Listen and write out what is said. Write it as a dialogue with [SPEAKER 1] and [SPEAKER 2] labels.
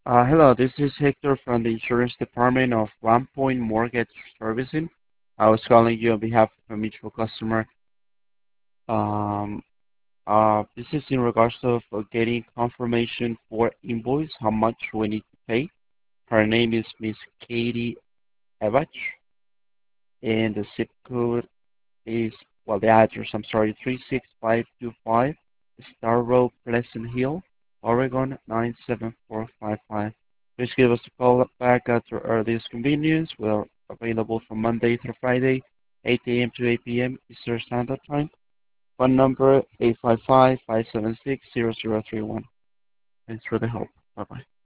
[SPEAKER 1] Hello, this is Hector from the insurance department of One Point Mortgage Servicing. I was calling you on behalf of a mutual customer. Um, this is in regards of getting confirmation for invoice, how much we need to pay. Her name is Miss Katie Evach, and the zip code is, well, the address, I'm sorry, 36525 Star Road, Pleasant Hill, Oregon 97455. Please give us a call back at your earliest convenience. We're available from Monday through Friday, 8 a.m. to 8 p.m. Eastern Standard Time. Phone number 855-576-0031. Thanks for the help. Bye-bye.